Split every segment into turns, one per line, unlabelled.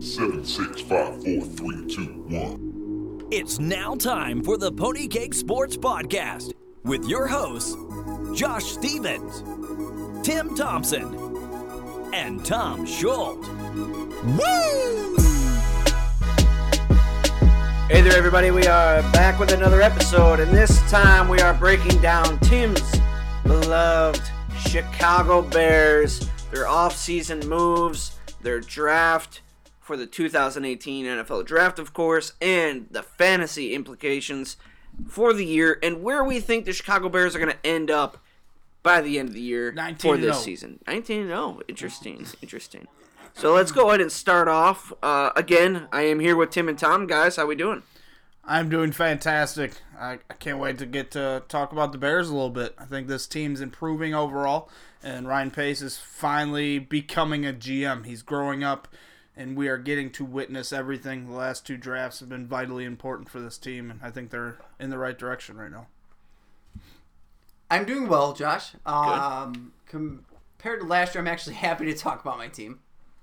7, 6, 5, 4, 3, 2, 1.
It's now time for the Pony Cake Sports Podcast with your hosts, Josh Stevens, Tim Thompson, and Tom Schultz. Woo!
Hey there, everybody. We are back with another episode, and this time we are breaking down Tim's beloved Chicago Bears, their off-season moves, their draft for the 2018 NFL Draft, of course, and the fantasy implications for the year, and where we think the Chicago Bears are going to end up by the end of the year for this season. 19-0. Interesting. So let's go ahead and start off. Again, I am here with Tim and Tom. Guys, how we doing?
I'm doing fantastic. I can't wait to get to talk about the Bears a little bit. I think this team's improving overall, and Ryan Pace is finally becoming a GM. He's growing up, and we are getting to witness everything. The last two drafts have been vitally important for this team, and I think they're in the right direction right now.
I'm doing well, Josh. Compared to last year, I'm actually happy to talk about my team.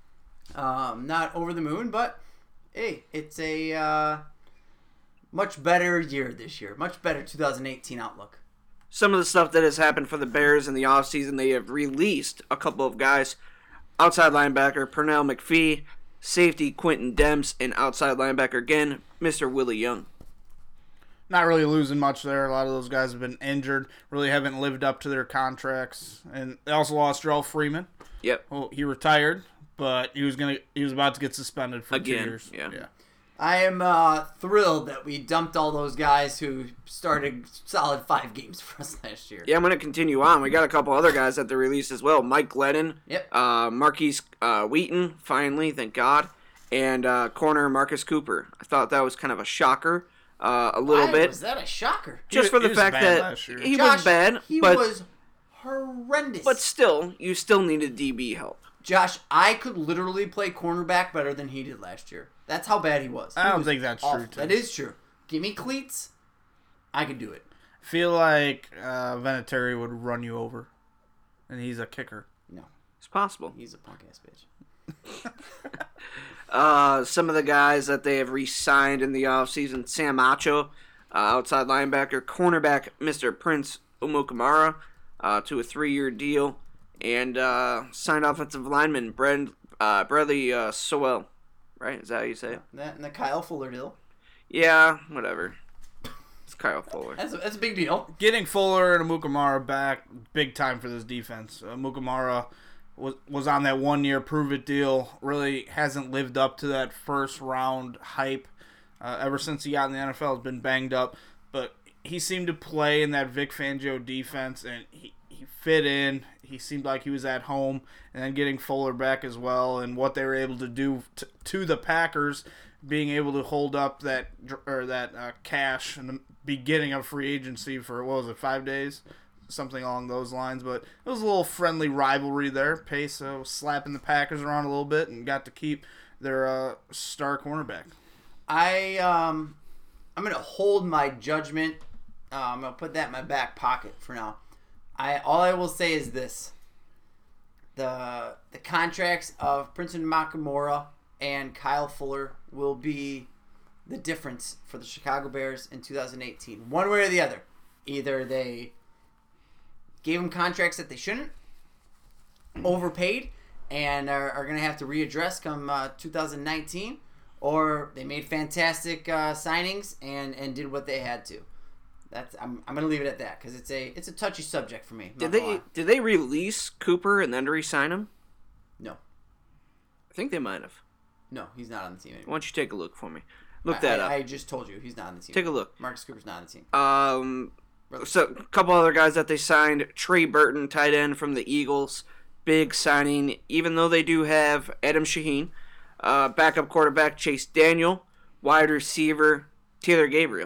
Not over the moon, but hey, it's a much better year this year. Much better 2018 outlook.
Some of the stuff that has happened for the Bears in the offseason, they have released a couple of guys. Outside linebacker Pernell McPhee, safety Quentin Demps, and outside linebacker again, Mr. Willie Young.
Not really losing much there. A lot of those guys have been injured, really haven't lived up to their contracts. And they also lost Joel Freeman.
Yep.
Well, he retired, but he was about to get suspended for 2 years.
Yeah.
I am thrilled that we dumped all those guys who started solid 5 games for us last year.
Yeah, I'm going to continue on. We got a couple other guys that they released as well. Mike Glennon.
Yep.
Marquise Wheaton, finally, thank God. And corner Marcus Cooper. I thought that was kind of a shocker. A little bit.
Was that a shocker?
Just for the fact that he
Josh,
was bad.
He was horrendous.
But still, you still needed DB help.
Josh, I could literally play cornerback better than he did last year. That's how bad he was.
I don't think that's true, too.
That is true. Give me cleats, I could do it.
I feel like Vinatieri would run you over, and he's a kicker.
No.
It's possible.
He's a punk-ass
bitch. Some of the guys that they have re-signed in the offseason, Sam Acho, outside linebacker, cornerback Mr. Prince Umukamara, to a 3-year deal, and signed offensive lineman Bradley Sowell. Right? Is that how you say it?
That and the Kyle Fuller deal.
Yeah, whatever. It's Kyle Fuller.
That's a big deal.
Getting Fuller and Umukamara back, big time for this defense. Umukamara was on that 1-year prove-it deal. Really hasn't lived up to that first-round hype. Ever since he got in the NFL, has been banged up. But he seemed to play in that Vic Fangio defense, and he fit in. He seemed like he was at home. And then getting Fuller back as well, and what they were able to do to the Packers, being able to hold up that cash in the beginning of free agency for, 5 days? Something along those lines. But it was a little friendly rivalry there. Pace was slapping the Packers around a little bit and got to keep their star cornerback.
I'm going to hold my judgment. I'm going to put that in my back pocket for now. All I will say is this. The contracts of Prince Nakamura and Kyle Fuller will be the difference for the Chicago Bears in 2018. One way or the other. Either they gave them contracts that they shouldn't, overpaid, and are going to have to readdress come 2019, or they made fantastic signings and did what they had to. I'm going to leave it at that because it's a touchy subject for me.
Did they release Cooper and then re-sign him?
No.
I think they might have.
No, he's not on the team anymore.
Why don't you take a look for me? Look that up.
I just told you he's not on the team.
Take a look.
Marcus Cooper's not on the team.
So a couple other guys that they signed. Trey Burton, tight end from the Eagles. Big signing, even though they do have Adam Shaheen. Backup quarterback Chase Daniel. Wide receiver Taylor Gabriel.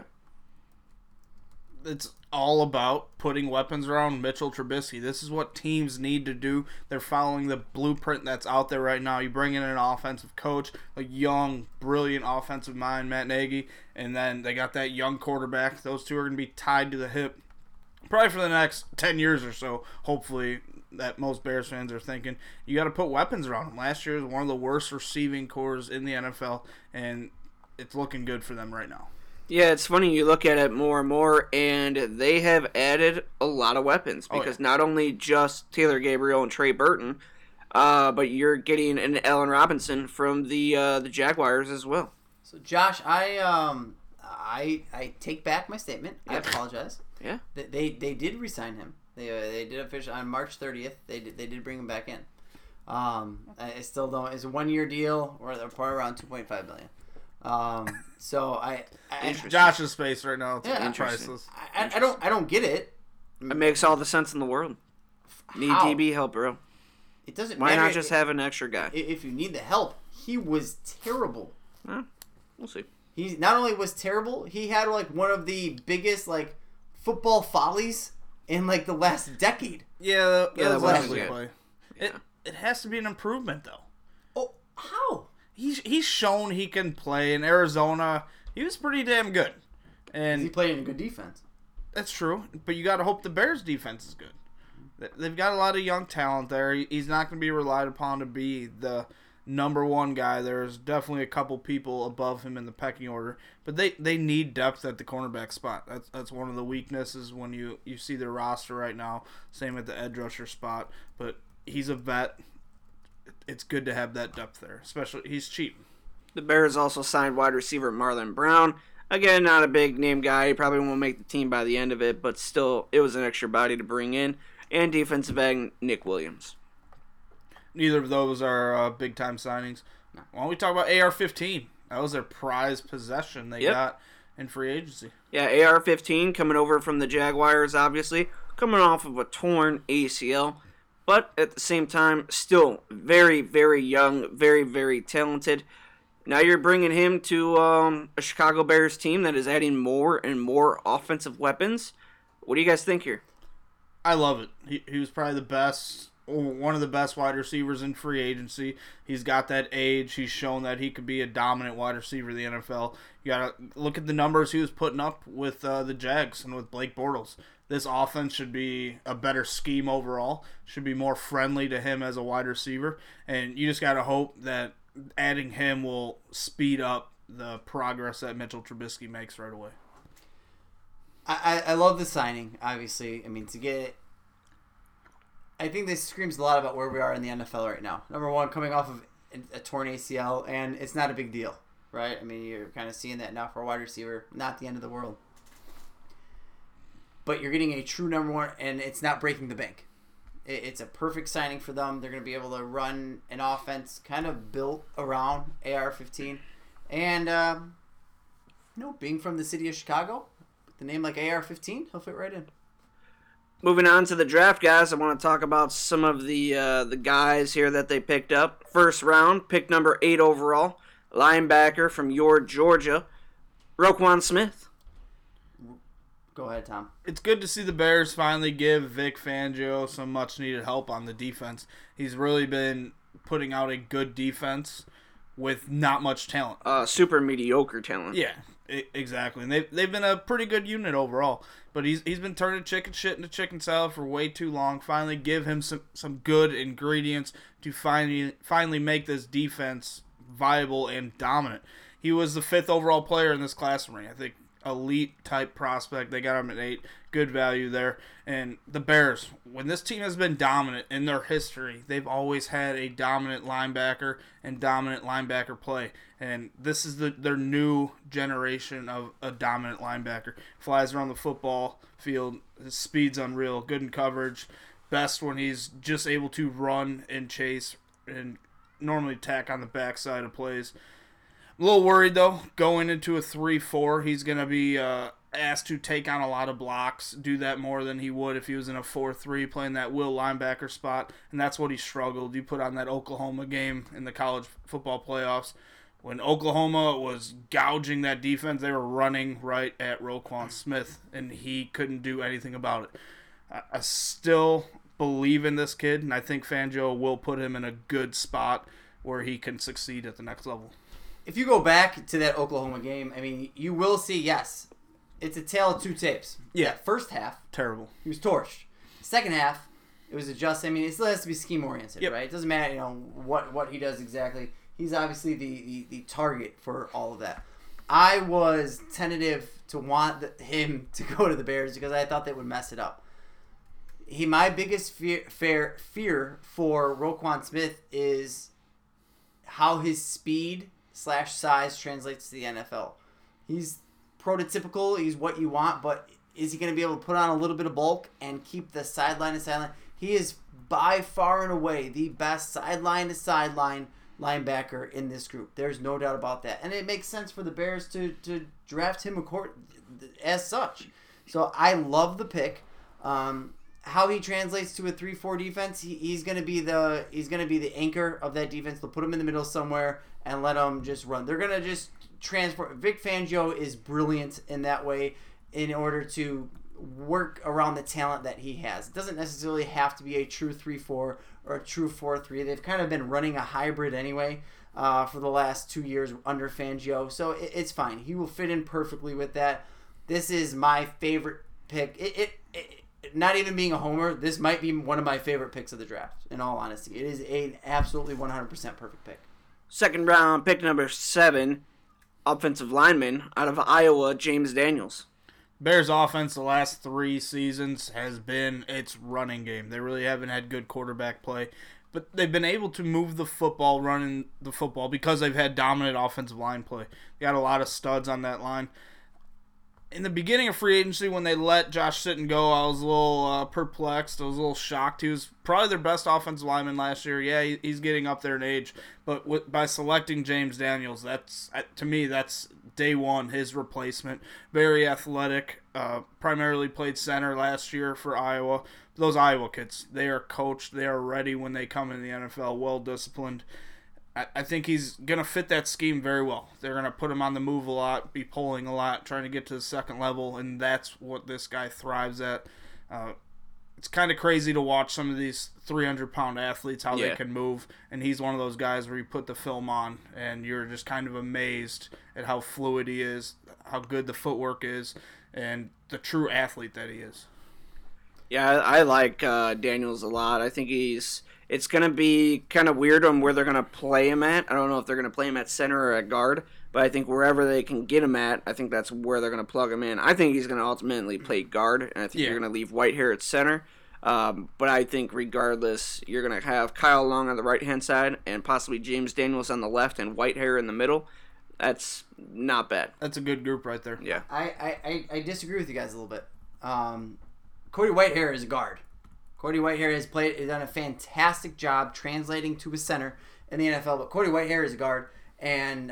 It's all about putting weapons around Mitchell Trubisky. This is what teams need to do. They're following the blueprint that's out there right now. You bring in an offensive coach, a young, brilliant offensive mind, Matt Nagy, and then they got that young quarterback. Those two are going to be tied to the hip probably for the next 10 years or so, hopefully. that most Bears fans are thinking. You got to put weapons around him. Last year was one of the worst receiving cores in the NFL, and it's looking good for them right now.
Yeah, it's funny. You look at it more and more, and they have added a lot of weapons because not only just Taylor Gabriel and Trey Burton, but you're getting an Allen Robinson from the Jaguars as well.
So, Josh, I take back my statement. I apologize.
Yeah.
They did re-sign him. They did officially on March 30th. They did bring him back in. I still don't. It's a 1-year deal, or they're probably around $2.5 million. So I
Josh's space right now. It's
Yeah.
priceless.
I don't get it.
It makes all the sense in the world. Need
How?
DB help, bro.
It doesn't
Why
matter.
not just have an extra guy?
If you need the help, he was terrible.
We'll see.
He not only was terrible, he had like one of the biggest like football follies in like the last decade.
Yeah,
that
was
was
ugly
good.
play. It has to be an improvement though.
Oh, how?
He's shown he can play in Arizona. He was pretty damn good, and
He played in a good defense.
that's true. But you got to hope the Bears' defense is good. They've got a lot of young talent there. He's not going to be relied upon to be the number one guy. There's definitely a couple people above him in the pecking order, but they need depth at the cornerback spot. That's one of the weaknesses when you see their roster right now. Same at the edge rusher spot, but he's a vet. It's good to have that depth there, especially he's cheap.
The Bears also signed wide receiver Marlon Brown. Again, not a big name guy. He probably won't make the team by the end of it, but still, it was an extra body to bring in. And defensive end Nick Williams.
Neither of those are big-time signings. Why don't we talk about AR-15? That was their prized possession they got in free agency.
Yeah, AR-15 coming over from the Jaguars, obviously. Coming off of a torn ACL. But at the same time, still very, very young, very, very talented. Now you're bringing him to a Chicago Bears team that is adding more and more offensive weapons. What do you guys think here?
I love it. He was probably the best, or one of the best wide receivers in free agency. He's got that age. He's shown that he could be a dominant wide receiver in the NFL. You got to look at the numbers he was putting up with the Jags and with Blake Bortles. This offense should be a better scheme overall, should be more friendly to him as a wide receiver, and you just got to hope that adding him will speed up the progress that Mitchell Trubisky makes right away.
I love the signing, obviously. I mean, to get it, I think this screams a lot about where we are in the NFL right now. Number one, coming off of a torn ACL, and it's not a big deal, right? I mean, you're kind of seeing that now for a wide receiver, not the end of the world. But you're getting a true number one, and it's not breaking the bank. It's a perfect signing for them. They're going to be able to run an offense kind of built around AR-15. And, being from the city of Chicago, the name like AR-15, he'll fit right in.
Moving on to the draft, guys, I want to talk about some of the guys here that they picked up. First round, pick number 8 overall, linebacker from your Georgia, Roquan Smith.
Go ahead, Tom.
It's good to see the Bears finally give Vic Fangio some much-needed help on the defense. He's really been putting out a good defense with not much talent.
Super mediocre talent.
Yeah, exactly. And they've been a pretty good unit overall. But he's been turning chicken shit into chicken salad for way too long. Finally give him some good ingredients to finally make this defense viable and dominant. He was the 5th overall player in this class for me. I think elite type prospect. They got him at 8. Good value there. And the Bears, when this team has been dominant in their history, they've always had a dominant linebacker and dominant linebacker play. And this is their new generation of a dominant linebacker. Flies around the football field. His speed's unreal. Good in coverage. Best when he's just able to run and chase and normally tack on the backside of plays. A little worried, though, going into a 3-4. He's going to be asked to take on a lot of blocks, do that more than he would if he was in a 4-3, playing that will linebacker spot, and that's what he struggled. You put on that Oklahoma game in the college football playoffs. When Oklahoma was gouging that defense, they were running right at Roquan Smith, and he couldn't do anything about it. I still believe in this kid, and I think Fangio will put him in a good spot where he can succeed at the next level.
If you go back to that Oklahoma game, I mean, you will see, yes, it's a tale of two tapes.
Yeah.
That first half,
Terrible.
he was torched. Second half, It was adjusted. I mean, it still has to be scheme oriented,
Yep.
right? It doesn't matter, what he does exactly. He's obviously the target for all of that. I was tentative to want him to go to the Bears because I thought they would mess it up. My biggest fear for Roquan Smith is how his speed / size translates to the NFL. He's prototypical. He's what you want, but is he going to be able to put on a little bit of bulk and keep the sideline to sideline? He is by far and away the best sideline to sideline linebacker in this group. There's no doubt about that. And it makes sense for the Bears to draft him as such. So I love the pick. How he translates to a 3-4 defense, he's going to be the anchor of that defense. They'll put him in the middle somewhere and let him just run. They're going to just transport. Vic Fangio is brilliant in that way in order to work around the talent that he has. It doesn't necessarily have to be a true 3-4 or a true 4-3. They've kind of been running a hybrid anyway for the last 2 years under Fangio, so it's fine. He will fit in perfectly with that. This is my favorite pick. Not even being a homer, this might be one of my favorite picks of the draft, in all honesty. It is an absolutely 100% perfect pick.
Second round, pick number 7, offensive lineman out of Iowa, James Daniels.
Bears offense the last 3 seasons has been its running game. They really haven't had good quarterback play, but they've been able to move the football, running the football, because they've had dominant offensive line play. They got a lot of studs on that line. In the beginning of free agency, when they let Josh Sitton go, I was a little perplexed. I was a little shocked. He was probably their best offensive lineman last year. Yeah, he's getting up there in age. But by selecting James Daniels, to me, that's day one, his replacement. Very athletic. Primarily played center last year for Iowa. Those Iowa kids, they are coached. They are ready when they come in the NFL, well-disciplined. I think he's going to fit that scheme very well. They're going to put him on the move a lot, be pulling a lot, trying to get to the second level, and that's what this guy thrives at. It's kind of crazy to watch some of these 300-pound athletes, how they can move, and he's one of those guys where you put the film on, and you're just kind of amazed at how fluid he is, how good the footwork is, and the true athlete that he is.
Yeah, I like Daniels a lot. I think it's going to be kind of weird on where they're going to play him at. I don't know if they're going to play him at center or at guard, but I think wherever they can get him at, I think that's where they're going to plug him in. I think he's going to ultimately play guard, and I think you're going to leave Whitehair at center. But I think regardless, you're going to have Kyle Long on the right-hand side and possibly James Daniels on the left and Whitehair in the middle. That's not bad.
That's a good group right there.
Yeah.
I disagree with you guys a little bit. Cody Whitehair is a guard. Cody Whitehair has done a fantastic job translating to a center in the NFL, but Cody Whitehair is a guard, and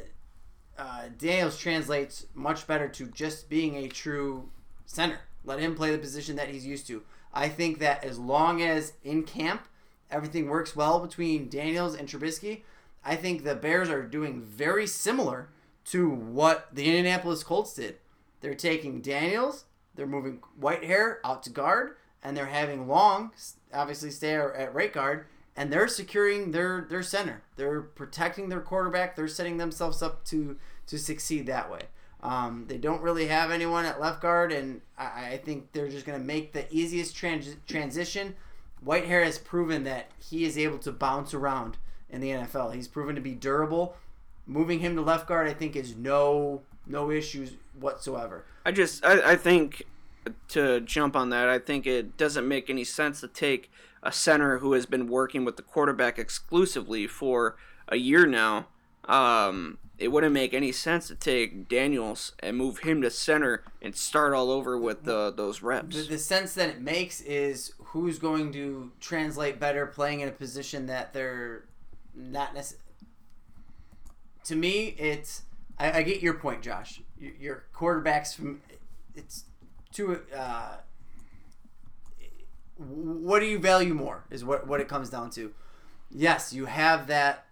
Daniels translates much better to just being a true center. Let him play the position that he's used to. I think that as long as in camp everything works well between Daniels and Trubisky, I think the Bears are doing very similar to what the Indianapolis Colts did. They're taking Daniels, they're moving Whitehair out to guard, and they're having Long obviously stay at right guard, and they're securing their center. They're protecting their quarterback. They're setting themselves up to succeed that way. They don't really have anyone at left guard, and I think they're just going to make the easiest transition. Whitehair has proven that he is able to bounce around in the NFL. He's proven to be durable. Moving him to left guard, I think, is no issues whatsoever.
I think, to jump on that, I think it doesn't make any sense to take a center who has been working with the quarterback exclusively for a year now. It wouldn't make any sense to take Daniels and move him to center and start all over with those reps.
The sense that it makes is who's going to translate better playing in a position that they're not necessarily. To me, it's... I get your point, Josh. Your quarterbacks from... It's too... what do you value more is what it comes down to. Yes, you have that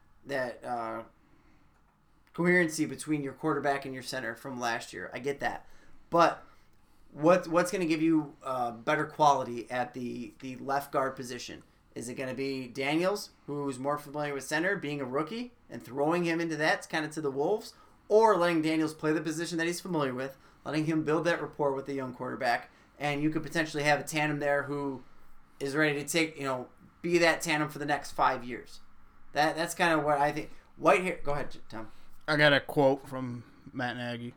coherency between your quarterback and your center from last year. I get that. But what's going to give you better quality at the left guard position? Is it going to be Daniels, who's more familiar with center, being a rookie, and throwing him into that kind of to the wolves? Or letting Daniels play the position that he's familiar with, letting him build that rapport with the young quarterback, and you could potentially have a tandem there who is ready to take, be that tandem for the next 5 years. That's kind of what I think. Whitehair, go ahead, Tom.
I got a quote from Matt Nagy.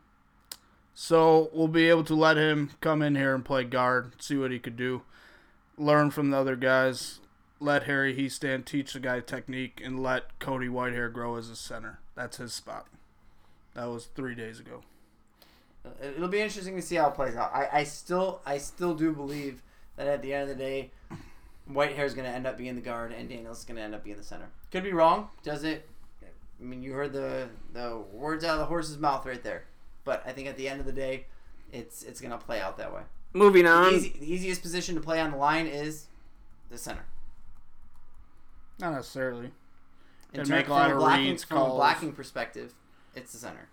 So we'll be able to let him come in here and play guard, see what he could do, learn from the other guys, let Harry Hiestand teach the guy technique, and let Cody Whitehair grow as a center. That's his spot. That was 3 days ago.
It'll be interesting to see how it plays out. I still do believe that at the end of the day, Whitehair is going to end up being the guard and Daniels going to end up being the center. Could be wrong. Does it? I mean, you heard the words out of the horse's mouth right there. But I think at the end of the day, it's going to play out that way.
Moving on.
The easiest position to play on the line is the center.
Not necessarily.
From
Calls.
a blocking perspective, it's the center.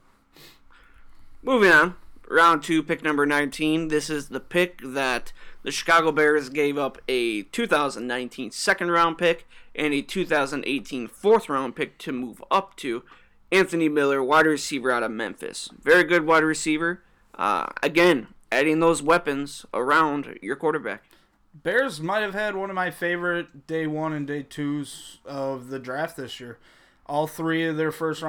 Moving on. Round 2, pick number 19. This is the pick that the Chicago Bears gave up a 2019 second-round pick and a 2018 fourth-round pick to move up to. Anthony Miller, wide receiver out of Memphis. Very good wide receiver. Again, adding those weapons around your quarterback.
Bears might have had one of my favorite day 1 and day 2s of the draft this year. All 3 of their first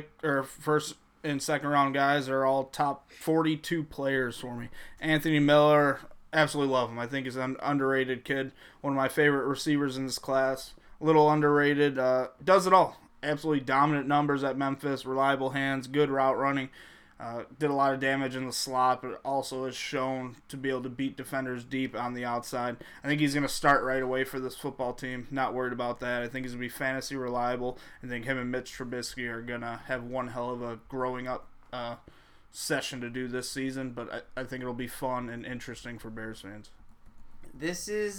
and second round guys are all top 42 players for me. Anthony Miller, absolutely love him. I think he's an underrated kid. One of my favorite receivers in this class. A little underrated. Does it all. Absolutely dominant numbers at Memphis. Reliable hands. Good route running. Did a lot of damage in the slot, but also is shown to be able to beat defenders deep on the outside. I think he's going to start right away for this football team. Not worried about that. I think he's going to be fantasy reliable. I think him and Mitch Trubisky are going to have one hell of a growing up session to do this season, but I think it'll be fun and interesting for Bears fans.
This is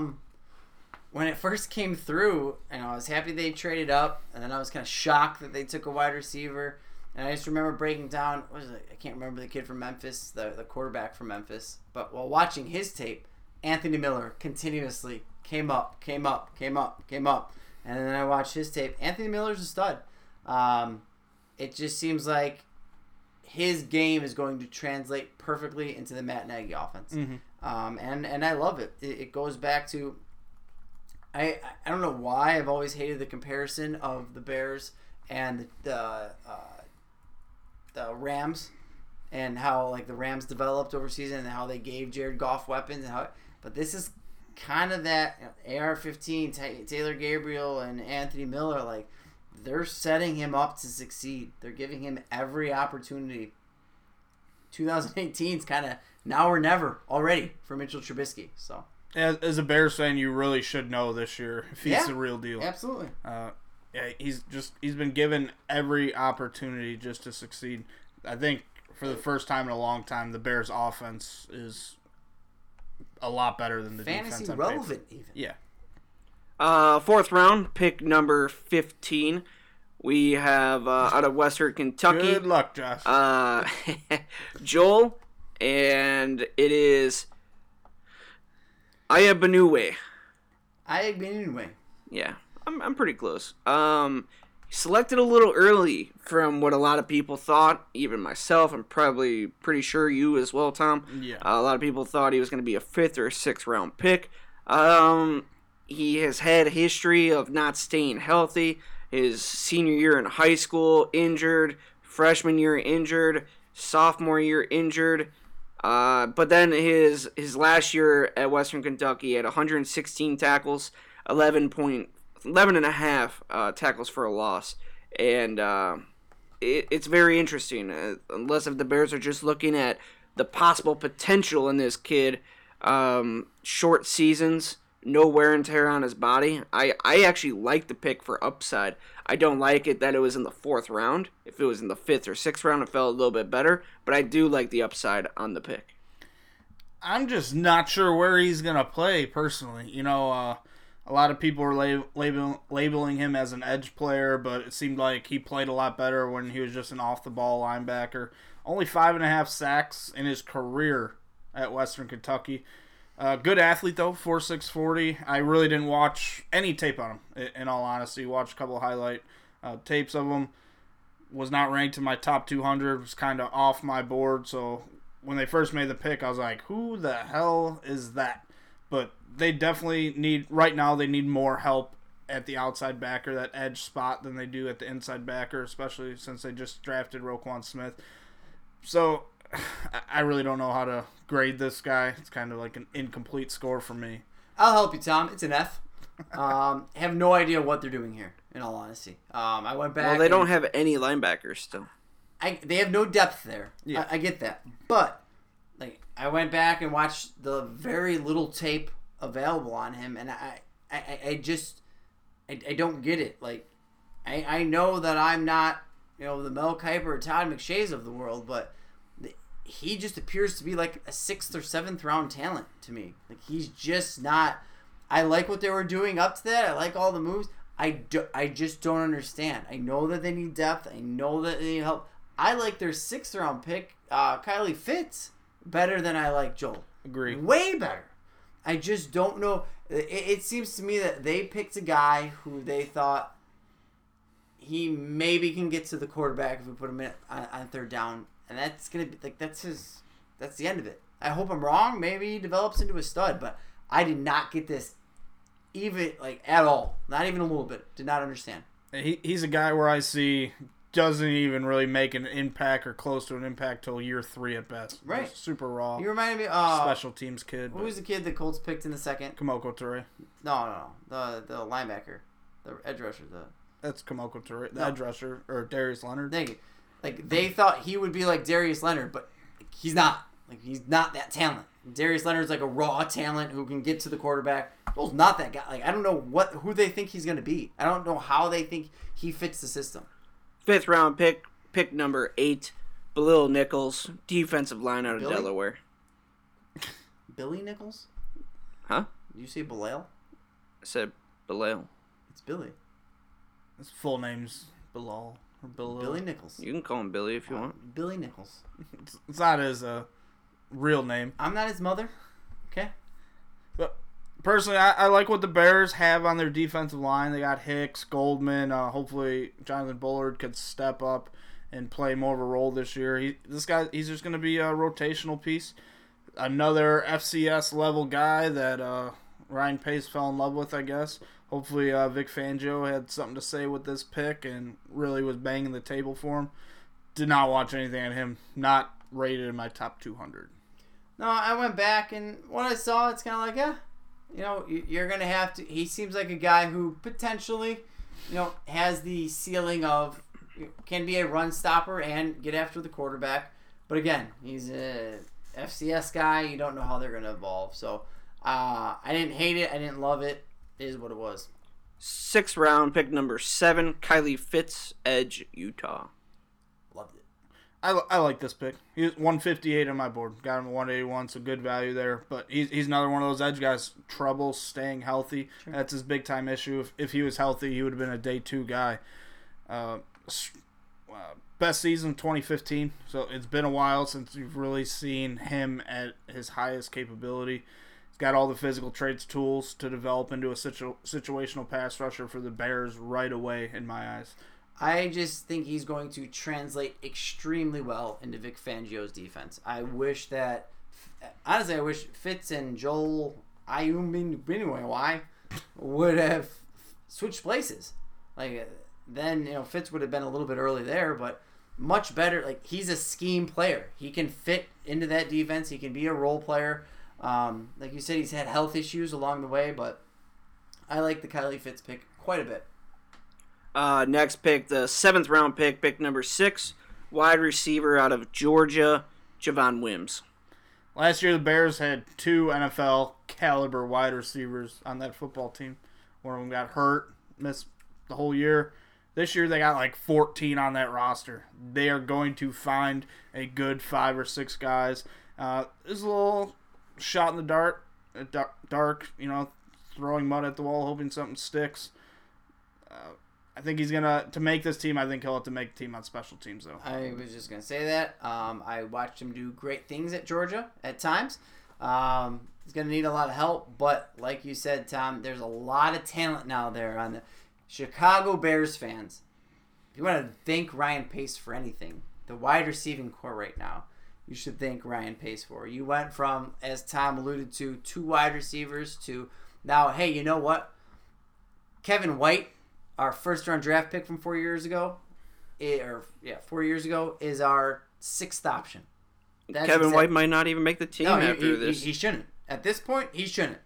when it first came through, and I was happy they traded up, and then I was kind of shocked that they took a wide receiver. And I just remember breaking down, I can't remember the kid from Memphis, the quarterback from Memphis. But while watching his tape, Anthony Miller continuously came up. And then I watched his tape. Anthony Miller's a stud. It just seems like his game is going to translate perfectly into the Matt Nagy offense. Mm-hmm. And I love it. It goes back to, I don't know why I've always hated the comparison of the Bears and the Rams, and how like the Rams developed over season and how they gave Jared Goff weapons, but this is kind of that AR-15, Taylor Gabriel and Anthony Miller, like they're setting him up to succeed. They're giving him every opportunity. 2018 is kind of now or never already for Mitchell Trubisky. So
as a Bears fan, you really should know this year if he's the real deal.
Absolutely.
Yeah, he's been given every opportunity just to succeed. I think for the first time in a long time, the Bears' offense is a lot better than the defense.
Fantasy relevant, even.
Yeah. Fourth round, pick number 15. We have out of Western Kentucky.
Good luck, Josh.
Joel, and it is Ayabanue. Yeah. I'm pretty close. Selected a little early from what a lot of people thought, even myself. I'm probably pretty sure you as well, Tom.
Yeah.
A lot of people thought he was going to be a 5th or 6th round pick. He has had a history of not staying healthy. His senior year in high school, injured. Freshman year, injured. Sophomore year, injured. But then his last year at Western Kentucky had 116 tackles, 11.5 tackles for a loss, and it's very interesting. Unless if the Bears are just looking at the possible potential in this kid, short seasons, no wear and tear on his body. I actually like the pick for upside. I don't like it that it was in the 4th round. If it was in the 5th or 6th round, it felt a little bit better, but I do like the upside on the pick.
I'm just not sure where he's gonna play personally. A lot of people were labeling him as an edge player, but it seemed like he played a lot better when he was just an off-the-ball linebacker. Only 5.5 sacks in his career at Western Kentucky. Good athlete, though, 4.6 40. I really didn't watch any tape on him, in all honesty. Watched a couple of highlight tapes of him. Was not ranked in my top 200. Was kind of off my board, so when they first made the pick, I was like, who the hell is that? but they definitely need, right now, they need more help at the outside backer, that edge spot, than they do at the inside backer, especially since they just drafted Roquan Smith. So I really don't know how to grade this guy. It's kind of like an incomplete score for me.
I'll help you, Tom. It's an F. Have no idea what they're doing here, in all honesty. I went back.
Well, they don't have any linebackers still.
They have no depth there.
Yeah.
I get that. But like, I went back and watched the very little tape available on him, and I just don't get it. Like, I know that I'm not, the Mel Kiper or Todd McShays of the world, but he just appears to be like a 6th or 7th round talent to me. Like, he's just not. I like what they were doing up to that. I like all the moves. I just don't understand. I know that they need depth. I know that they need help. I like their 6th round pick, Kylie Fitz, better than I like Joel.
Agree.
Way better. I just don't know. It seems to me that they picked a guy who they thought he maybe can get to the quarterback if we put him in on 3rd down, and that's gonna be like that's the end of it. I hope I'm wrong. Maybe he develops into a stud, but I did not get this even at all. Not even a little bit. Did not understand.
He's a guy where I see doesn't even really make an impact or close to an impact till year 3 at best.
Right.
He's super raw.
You reminded me
Special teams kid.
Who was the kid the Colts picked in the 2nd?
Kamoko Toure.
No. The linebacker. The edge rusher.
That's Kamoko Toure. The
No.
edge rusher. Or Darius Leonard.
Thank you. Like, they thought he would be like Darius Leonard, but he's not. Like, he's not that talent. Darius Leonard's like a raw talent who can get to the quarterback. Joel's not that guy. Like, I don't know who they think he's going to be. I don't know how they think he fits the system.
5th round pick number 8, Bilal Nichols, defensive line out of
Billy?
Delaware.
Billy Nichols?
Huh?
Did you say Bilal?
I said Bilal.
It's Billy.
His full name's Bilal. Or Bilal.
Billy Nichols.
You can call him Billy if you want.
Billy Nichols.
It's not his real name.
I'm not his mother. Okay?
But personally, I like what the Bears have on their defensive line. They got Hicks, Goldman. Hopefully, Jonathan Bullard could step up and play more of a role this year. He's just going to be a rotational piece. Another FCS level guy that Ryan Pace fell in love with, I guess. Hopefully, Vic Fangio had something to say with this pick and really was banging the table for him. Did not watch anything on him. Not rated in my top 200.
No, I went back, and what I saw, it's kind of like, you're going to have to... He seems like a guy who potentially, has the ceiling of... Can be a run stopper and get after the quarterback. But again, he's a FCS guy. You don't know how they're going to evolve. So, I didn't hate it. I didn't love it. It is what it was.
6th round pick number 7, Kylie Fitz, edge, Utah.
Loved it.
I like this pick. He's 158 on my board. Got him at 181, so good value there. But he's another one of those edge guys. Trouble staying healthy. Sure. That's his big time issue. If he was healthy, he would have been a day 2 guy. Best season 2015. So it's been a while since you've really seen him at his highest capability. He's got all the physical traits, tools to develop into a situational pass rusher for the Bears right away, in my eyes.
I just think he's going to translate extremely well into Vic Fangio's defense. I wish Fitz and Joel Ayumunwai would have switched places. Then Fitz would have been a little bit early there, but much better. He's a scheme player. He can fit into that defense. He can be a role player. Like you said, he's had health issues along the way, but I like the Kylie Fitz pick quite a bit.
Next pick, the 7th round pick number 6, wide receiver out of Georgia, Javon Wims.
Last year, the Bears had 2 NFL caliber wide receivers on that football team. One of them got hurt, missed the whole year. This year, they got 14 on that roster. They are going to find a good 5 or 6 guys. This is a little shot in the dark, throwing mud at the wall, hoping something sticks. I think he's to make this team, I think he'll have to make the team on special teams, though.
I was just going to say that. I watched him do great things at Georgia at times. He's going to need a lot of help, but like you said, Tom, there's a lot of talent now there on the Chicago Bears fans. If you want to thank Ryan Pace for anything, the wide receiving core right now you should thank Ryan Pace for. You went from, as Tom alluded to, 2 wide receivers to now, hey, you know what? Kevin White, our first-round draft pick from 4 years ago, 4 years ago, is our 6th option.
Kevin White might not even make the team after this.
He shouldn't. At this point, he shouldn't.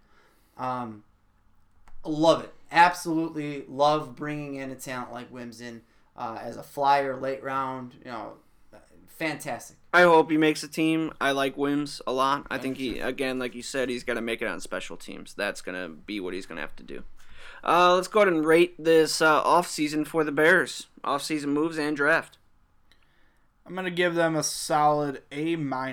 Love it. Absolutely love bringing in a talent like Wims in as a flyer late round. Fantastic.
I hope he makes a team. I like Wims a lot. I think he, again, like you said, he's going to make it on special teams. That's going to be what he's going to have to do. Let's go ahead and rate this offseason for the Bears. Offseason moves and draft.
I'm going to give them a solid A-.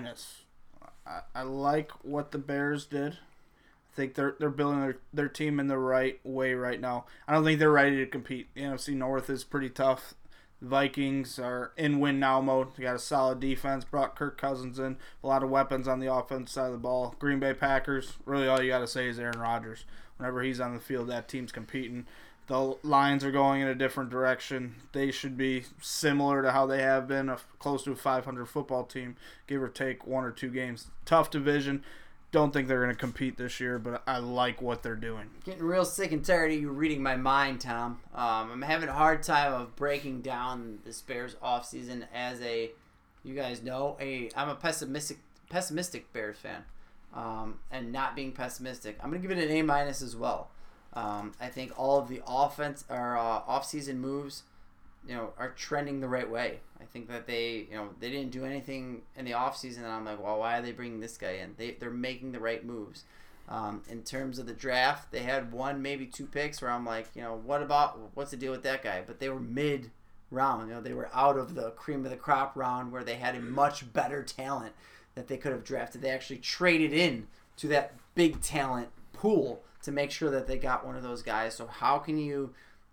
I like what the Bears did. I think they're building their team in the right way right now. I don't think they're ready to compete. The NFC North is pretty tough. The Vikings are in win-now mode. They got a solid defense. Brought Kirk Cousins in. A lot of weapons on the offense side of the ball. Green Bay Packers, really all you got to say is Aaron Rodgers. Whenever he's on the field, that team's competing. The Lions are going in a different direction. They should be similar to how they have been, close to a 500 football team, give or take 1 or 2 games. Tough division. Don't think they're going to compete this year, but I like what they're doing.
Getting real sick and tired of you reading my mind, Tom. I'm having a hard time of breaking down this Bears offseason as you guys know, I'm a pessimistic Bears fan, and not being pessimistic. I'm going to give it an A- as well. I think all of the off-season moves, are trending the right way. I think that they didn't do anything in the offseason, and I'm like, well, why are they bringing this guy in? They're making the right moves. In terms of the draft, they had 1, maybe 2 picks where I'm like, what's the deal with that guy? But they were mid-round. They were out of the cream of the crop round where they had a much better talent that they could have drafted. They actually traded in to that big talent pool to make sure that they got one of those guys. So how can you,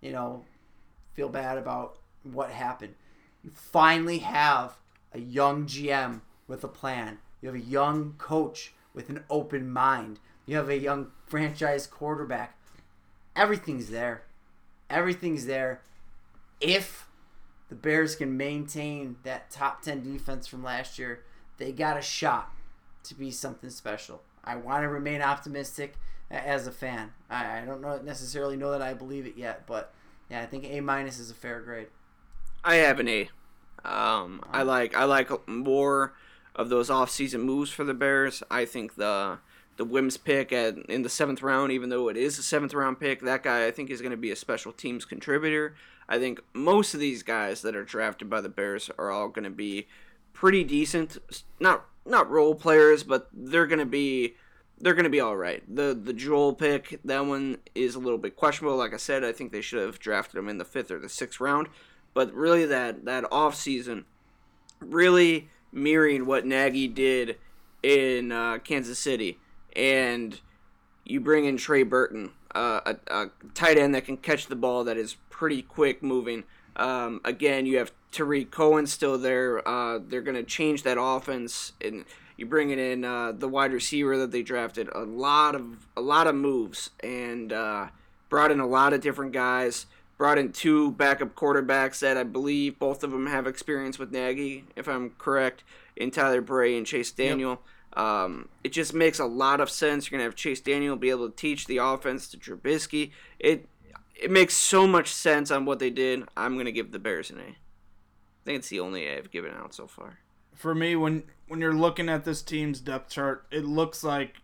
feel bad about what happened? You finally have a young GM with a plan. You have a young coach with an open mind. You have a young franchise quarterback. Everything's there. Everything's there. If the Bears can maintain that top 10 defense from last year, they got a shot to be something special. I want to remain optimistic as a fan. I don't necessarily know that I believe it yet, but yeah, I think A- is a fair grade.
I have an A. I like more of those off-season moves for the Bears. I think the Wims pick in the 7th round, even though it is a 7th round pick, that guy I think is going to be a special teams contributor. I think most of these guys that are drafted by the Bears are all going to be pretty decent. Not role players, but they're going to be all right. The Joel pick, that one is a little bit questionable. Like I said, I think they should have drafted him in the 5th or the 6th round. But really that offseason, really mirroring what Nagy did in Kansas City. And you bring in Trey Burton, a tight end that can catch the ball that is pretty quick moving. Again, you have Tariq Cohen still there. They're going to change that offense, and you bring it in the wide receiver that they drafted. A lot of moves, and brought in a lot of different guys. Brought in 2 backup quarterbacks that I believe both of them have experience with Nagy, if I'm correct, in Tyler Bray and Chase Daniel. Yep. It just makes a lot of sense. You're going to have Chase Daniel be able to teach the offense to Trubisky. It makes so much sense on what they did. I'm going to give the Bears an A. I think it's the only A I've given out so far.
For me, when you're looking at this team's depth chart, it looks like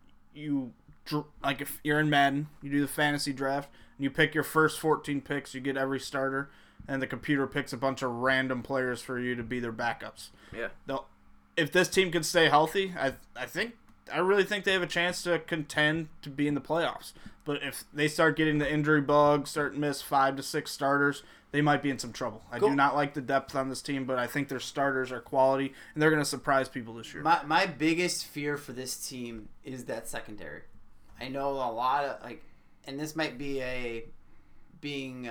if you're in Madden, you do the fantasy draft, and you pick your first 14 picks, you get every starter, and the computer picks a bunch of random players for you to be their backups.
Yeah.
If this team can stay healthy, I really think they have a chance to contend to be in the playoffs. But if they start getting the injury bug, start to miss 5 to 6 starters, they might be in some trouble. I do not like the depth on this team, but I think their starters are quality, and they're going to surprise people this year.
My biggest fear for this team is that secondary. I know a lot of and this might be being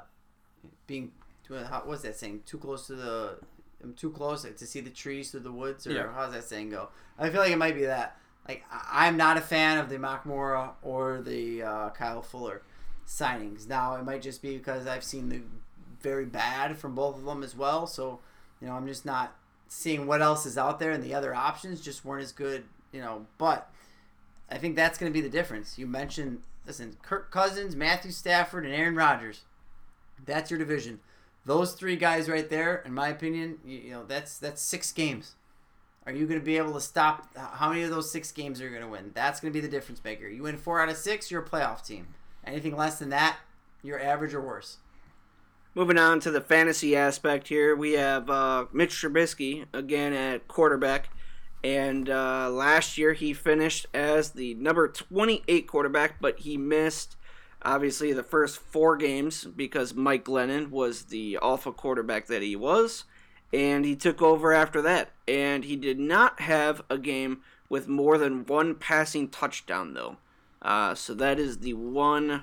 what's that saying? Too close to see the trees through the woods, or how's that saying go? I feel like it might be that. I'm not a fan of the Makamura or the Kyle Fuller signings. Now it might just be because I've seen the very bad from both of them as well. So I'm just not seeing what else is out there, and the other options just weren't as good, But I think that's going to be the difference. You mentioned, listen, Kirk Cousins, Matthew Stafford, and Aaron Rodgers. That's your division. Those three guys right there, in my opinion, that's 6 games. Are you going to be able to stop? How many of those 6 games are you going to win? That's going to be the difference maker. You win 4 out of 6, you're a playoff team. Anything less than that, you're average or worse.
Moving on to the fantasy aspect here, we have Mitch Trubisky again at quarterback. And last year he finished as the number 28 quarterback, but he missed, obviously, the first 4 games because Mike Glennon was the alpha quarterback that he was. And he took over after that. And he did not have a game with more than 1 passing touchdown, though. So that is the one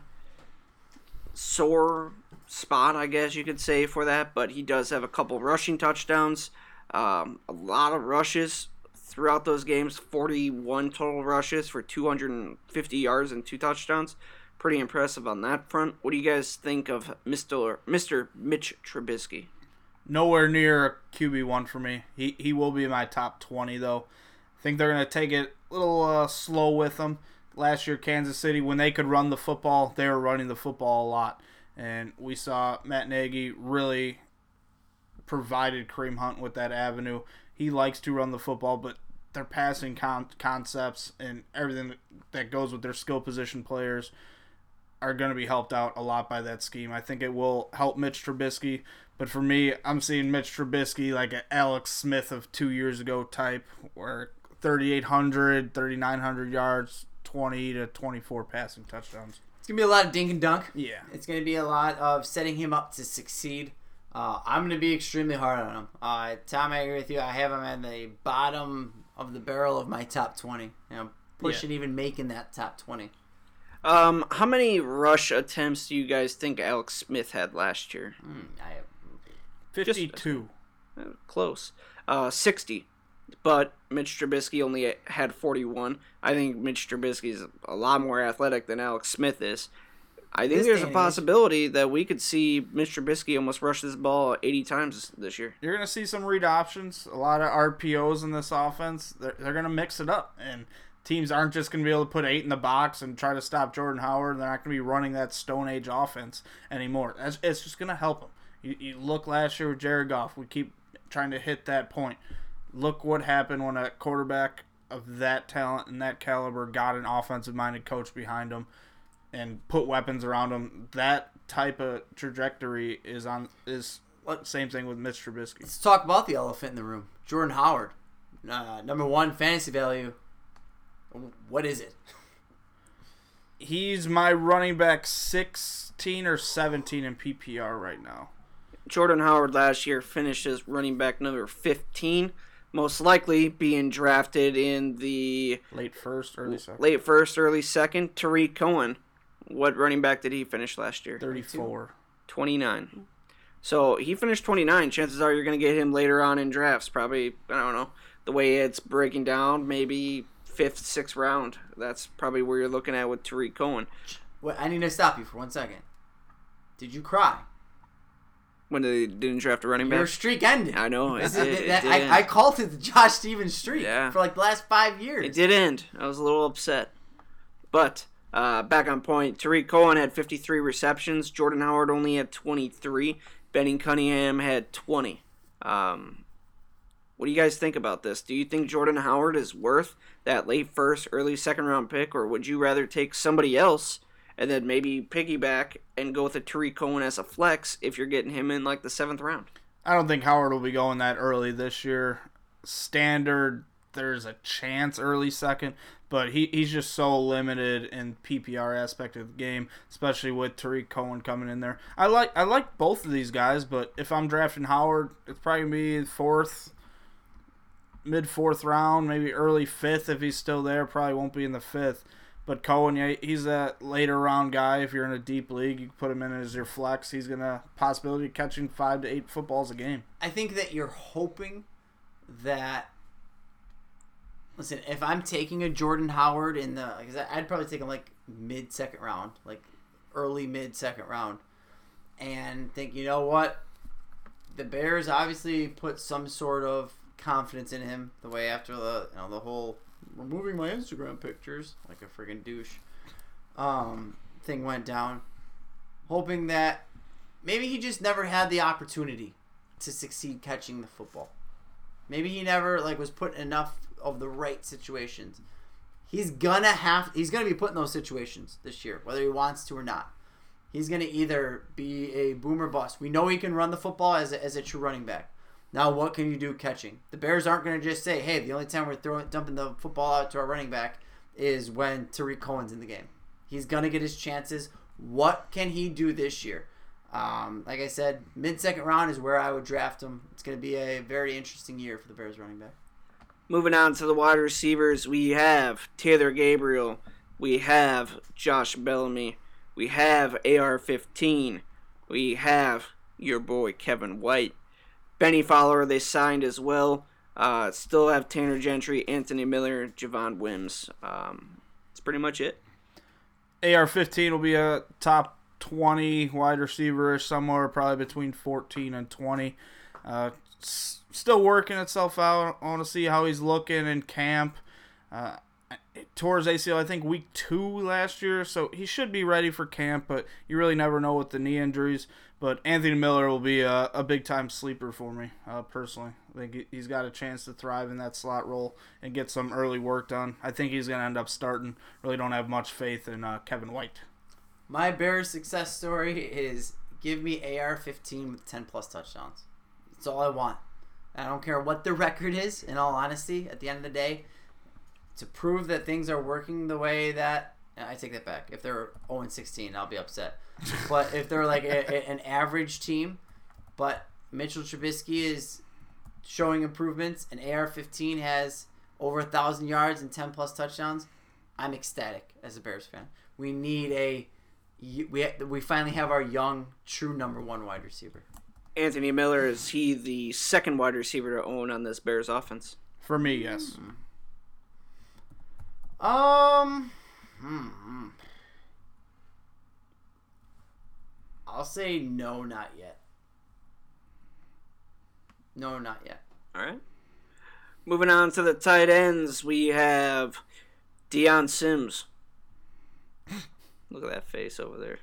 sore spot, I guess you could say, for that. But he does have a couple rushing touchdowns, a lot of rushes throughout those games, 41 total rushes for 250 yards and 2 touchdowns. Pretty impressive on that front. What do you guys think of Mr. Mitch Trubisky?
Nowhere near QB1 for me. He will be in my top 20, though. I think they're going to take it a little slow with him. Last year, Kansas City, when they could run the football, they were running the football a lot. And we saw Matt Nagy really provided Kareem Hunt with that avenue. He likes to run the football, but their passing concepts and everything that goes with their skill position players are going to be helped out a lot by that scheme. I think it will help Mitch Trubisky. But for me, I'm seeing Mitch Trubisky like an Alex Smith of 2 years ago type, where 3,800, 3,900 yards, 20 to 24 passing touchdowns.
It's going to be a lot of dink and dunk.
Yeah.
It's going to be a lot of setting him up to succeed. I'm going to be extremely hard on him. Tom, I agree with you. I have him at the bottom of the barrel of my top 20. Pushing even making that top 20.
How many rush attempts do you guys think Alex Smith had last year?
I have
52.
Close. 60. But Mitch Trubisky only had 41. I think Mitch Trubisky is a lot more athletic than Alex Smith is. I think there's a possibility that we could see Mitch Trubisky almost rush this ball 80 times this year.
You're going to see some read options, a lot of RPOs in this offense. They're going to mix it up. And teams aren't just going to be able to put 8 in the box and try to stop Jordan Howard. They're not going to be running that Stone Age offense anymore. It's just going to help them. You look last year with Jared Goff. We keep trying to hit that point. Look what happened when a quarterback of that talent and that caliber got an offensive-minded coach behind him and put weapons around him. That type of trajectory is same thing with Mitch Trubisky.
Let's talk about the elephant in the room. Jordan Howard, number 1 fantasy value. What is it?
He's my running back 16 or 17 in PPR right now.
Jordan Howard last year finished as running back number 15, most likely being drafted in the
late first, early
second. Tariq Cohen, what running back did he finish last year?
34.
29. So he finished 29. Chances are you're going to get him later on in drafts. Probably, I don't know, the way it's breaking down, maybe 5th, 6th round. That's probably where you're looking at with Tariq Cohen.
Wait, I need to stop you for 1 second. Did you cry?
When they didn't draft a running back?
Your streak ended.
I know. It did.
I called it the Josh Stevens streak for like the last 5 years.
It did end. I was a little upset. But back on point, Tariq Cohen had 53 receptions. Jordan Howard only had 23. Benny Cunningham had 20. What do you guys think about this? Do you think Jordan Howard is worth that late first, early second round pick, or would you rather take somebody else and then maybe piggyback and go with a Tariq Cohen as a flex if you're getting him in like the 7th round?
I don't think Howard will be going that early this year. Standard, there's a chance early second, but he's just so limited in PPR aspect of the game, especially with Tariq Cohen coming in there. I like both of these guys, but if I'm drafting Howard, it's probably going to be mid-4th round, maybe early 5th if he's still there. Probably won't be in the 5th. But Cohen, he's a later round guy. If you're in a deep league, you can put him in as your flex. He's going to possibility of catching 5 to 8 footballs a game.
I think that you're hoping that, listen, if I'm taking a Jordan Howard because I'd probably take him like mid-second round, like early mid-second round, and think, you know what? The Bears obviously put some sort of confidence in him the way after the the whole removing my Instagram pictures like a friggin' douche thing went down. Hoping that maybe he just never had the opportunity to succeed catching the football. Maybe he never was put in enough of the right situations. He's gonna be put in those situations this year, whether he wants to or not. He's gonna either be a boom or bust. We know he can run the football as a true running back. Now, what can you do catching? The Bears aren't gonna just say, "Hey, the only time we're dumping the football out to our running back is when Tariq Cohen's in the game." He's gonna get his chances. What can he do this year? Like I said, mid-second round is where I would draft him. It's going to be a very interesting year for the Bears running back.
Moving on to the wide receivers, we have Taylor Gabriel. We have Josh Bellamy. We have AR-15. We have your boy Kevin White. Benny Fowler, they signed as well. Still have Tanner Gentry, Anthony Miller, Javon Wims. That's pretty much it.
AR-15 will be a top 20 wide receiver, somewhere probably between 14 and 20. Still working itself out. I want to see how he's looking in camp. Tore his ACL, I think, week 2 last year, so he should be ready for camp, but you really never know with the knee injuries. But Anthony Miller will be a big-time sleeper for me, personally. I think he's got a chance to thrive in that slot role and get some early work done. I think he's going to end up starting. Really don't have much faith in Kevin White.
My Bears success story is give me AR-15 with 10-plus touchdowns. That's all I want. I don't care what the record is, in all honesty, at the end of the day. To prove that things are working the way that... I take that back. If they're 0-16, I'll be upset. But if they're like an average team, but Mitchell Trubisky is showing improvements and AR-15 has over 1,000 yards and 10-plus touchdowns, I'm ecstatic as a Bears fan. We need we finally have our young, true number 1 wide receiver.
Anthony Miller, is he the second wide receiver to own on this Bears offense?
For me, yes.
I'll say no, not yet. No, not yet.
All right. Moving on to the tight ends, we have Deion Sims. Look at that face over there.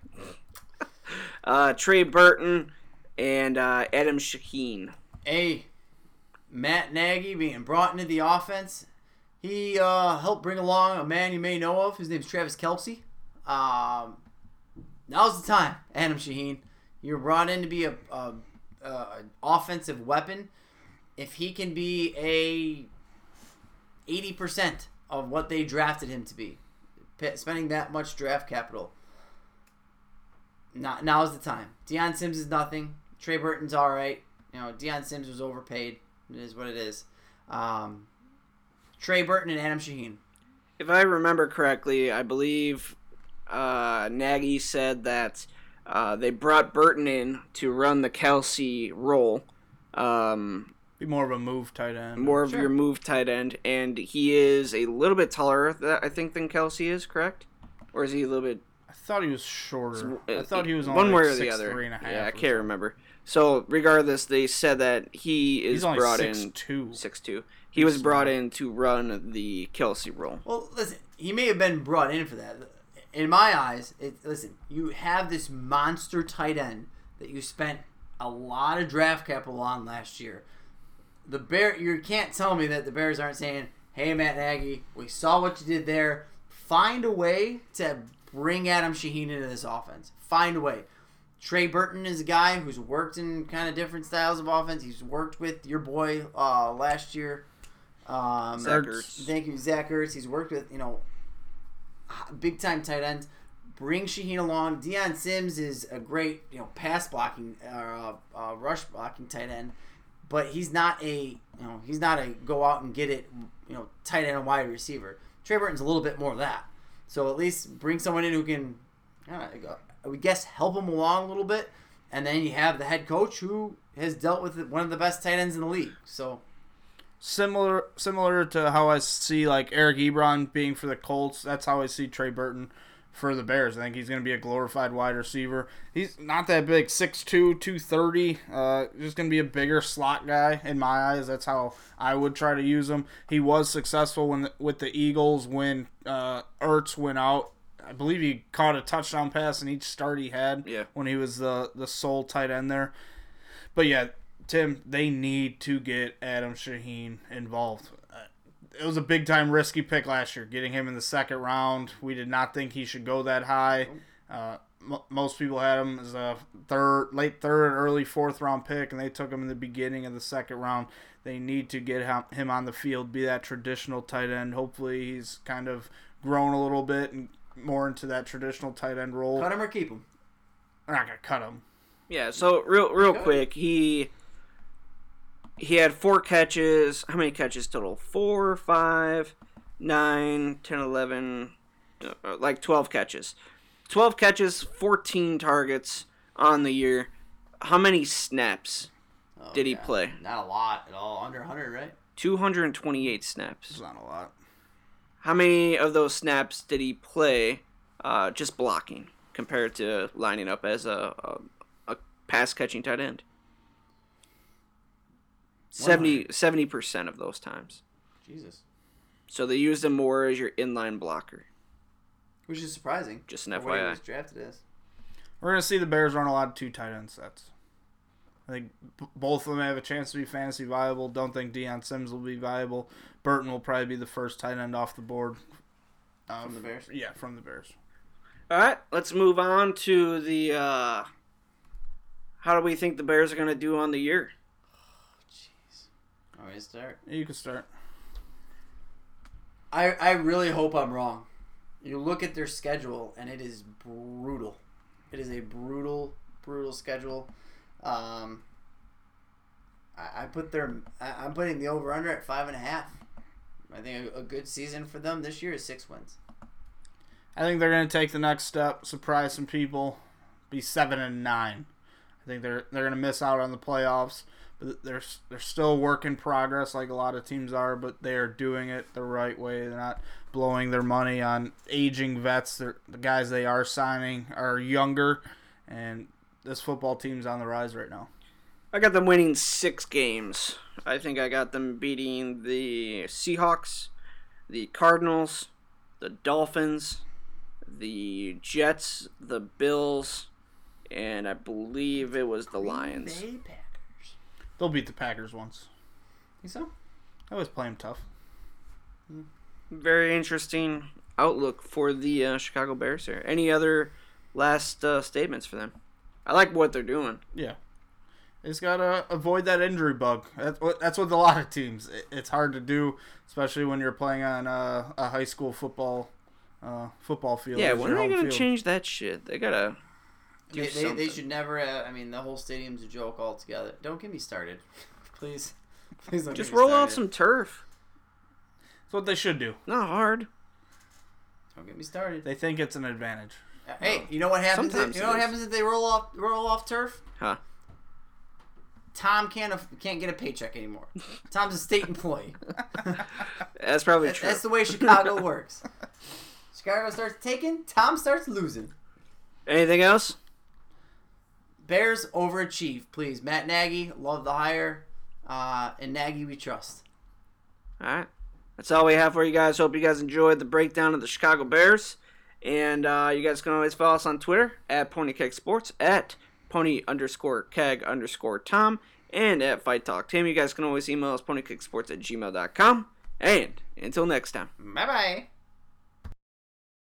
Trey Burton and Adam Shaheen.
Hey, Matt Nagy being brought into the offense. He helped bring along a man you may know of. His name's Travis Kelce. Now's the time, Adam Shaheen. You're brought in to be a offensive weapon. If he can be 80% of what they drafted him to be, spending that much draft capital, now's the time. Deion Sims is nothing. Trey Burton's all right. Deion Sims was overpaid. It is what it is. Trey Burton and Adam Shaheen.
If I remember correctly, I believe Nagy said that they brought Burton in to run the Kelce role.
Be more of a move tight end.
More of your move tight end. And he is a little bit taller, I think, than Kelce is, correct? Or is he a little bit...
I thought he was shorter. I thought he was
one
only
way or
6'3"
the other.
and a half.
Yeah, I can't remember. So, regardless, they said that he's
only
brought
6'2".
in... 6'2". He was brought in to run the Kelce role.
Well, listen, he may have been brought in for that. In my eyes, listen, you have this monster tight end that you spent a lot of draft capital on last year. You can't tell me that the Bears aren't saying, "Hey, Matt Nagy, we saw what you did there. Find a way to bring Adam Shaheen into this offense. Find a way." Trey Burton is a guy who's worked in kind of different styles of offense. He's worked with your boy last year.
Zach Ertz.
Thank you, Zach Ertz. He's worked with, big time tight ends. Bring Shaheen along. Deion Sims is a great, pass blocking, rush blocking tight end, but he's not a go out and get it, tight end and wide receiver. Trey Burton's a little bit more of that. So at least bring someone in who can, I guess, help him along a little bit, and then you have the head coach who has dealt with one of the best tight ends in the league. So.
Similar to how I see Eric Ebron being for the Colts. That's how I see Trey Burton for the Bears. I think he's going to be a glorified wide receiver. He's not that big, 6'2", 230. Just going to be a bigger slot guy in my eyes. That's how I would try to use him. He was successful with the Eagles when Ertz went out. I believe he caught a touchdown pass in each start he had when he was the sole tight end there. But yeah, Tim, they need to get Adam Shaheen involved. It was a big-time risky pick last year, getting him in the second round. We did not think he should go that high. Most people had him as a late third, early fourth-round pick, and they took him in the beginning of the second round. They need to get him on the field, be that traditional tight end. Hopefully he's kind of grown a little bit and more into that traditional tight end role.
Cut him or keep him?
We're not going to cut him.
Yeah, so real quick, he had 4 catches. How many catches total? 4, 5, 9, 10, 11, like 12 catches. 12 catches, 14 targets on the year. How many snaps did he play?
Not a lot at all. Under 100, right?
228 snaps.
It's not a lot.
How many of those snaps did he play just blocking compared to lining up as a pass-catching tight end? 70% of those times.
Jesus.
So they used him more as your inline blocker.
Which is surprising.
Just an
for what he
FYI.
was drafted as.
We're going to see the Bears run a lot of 2 tight end sets. I think both of them have a chance to be fantasy viable. Don't think Deion Sims will be viable. Burton will probably be the first tight end off the board.
From the Bears?
Yeah, from the Bears.
All right, let's move on to the how do we think the Bears are going to do on the year?
Jeez. Want me to start?
You can start.
I really hope I'm wrong. You look at their schedule, and it is brutal. It is a brutal schedule. I'm putting the over-under at 5.5. I think a good season for them this year is 6 wins.
I think they're going to take the next step, surprise some people, be 7-9. I think they're going to miss out on the playoffs, but they're still a work in progress, like a lot of teams are. But they are doing it the right way. They're not blowing their money on aging vets. The guys they are signing are younger, and this football team's on the rise right now.
I got them winning 6 games. I think I got them beating the Seahawks, the Cardinals, the Dolphins, the Jets, the Bills, and I believe it was the Lions.
Green Bay Packers.
They'll beat the Packers once.
Think so?
I always play them tough.
Very interesting outlook for the Chicago Bears here. Any other last statements for them? I like what they're doing.
Yeah. They just got to avoid that injury bug. That's with a lot of teams. It's hard to do, especially when you're playing on a high school football field.
Yeah, when are they going to change that shit? They got to do something.
They should never, the whole stadium's a joke altogether. Don't get me started. Please don't
just
get me
roll
started.
out some turf.
That's what they should do.
Not hard.
Don't get me started.
They think it's an advantage.
Hey, you know what happens?
Sometimes
What happens if they roll off turf?
Huh.
Tom can't get a paycheck anymore. Tom's a state employee.
That's probably true.
That's the way Chicago works. Chicago starts taking, Tom starts losing.
Anything else?
Bears overachieve, please. Matt Nagy, love the hire. And Nagy we trust.
All right. That's all we have for you guys. Hope you guys enjoyed the breakdown of the Chicago Bears. And you guys can always follow us on Twitter at PonyKeg Sports, at Pony_Keg_Tom, and at Fight Talk Tim. You guys can always email us ponykegsports@gmail.com. And until next time.
Bye-bye.